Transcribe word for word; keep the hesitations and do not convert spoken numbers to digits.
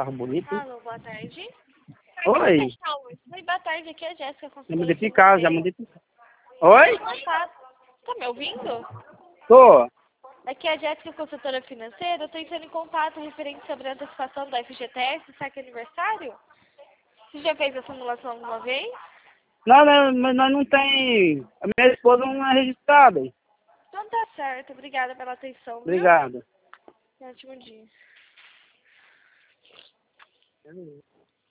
carro bonito. Alô, boa tarde. Oi. Oi, boa tarde, aqui é a Jéssica. Já mandei picar, já mandei picar. Oi? Tá me ouvindo? Tô. Aqui é a Jéssica, consultora financeira. Eu tô entrando em contato referente sobre a antecipação da F G T S, saque aniversário. Você já fez a simulação alguma vez? Não, não, mas nós não tem... A minha esposa não é registrada. Então tá certo. Obrigada pela atenção, viu? Obrigado. Ótimo dia.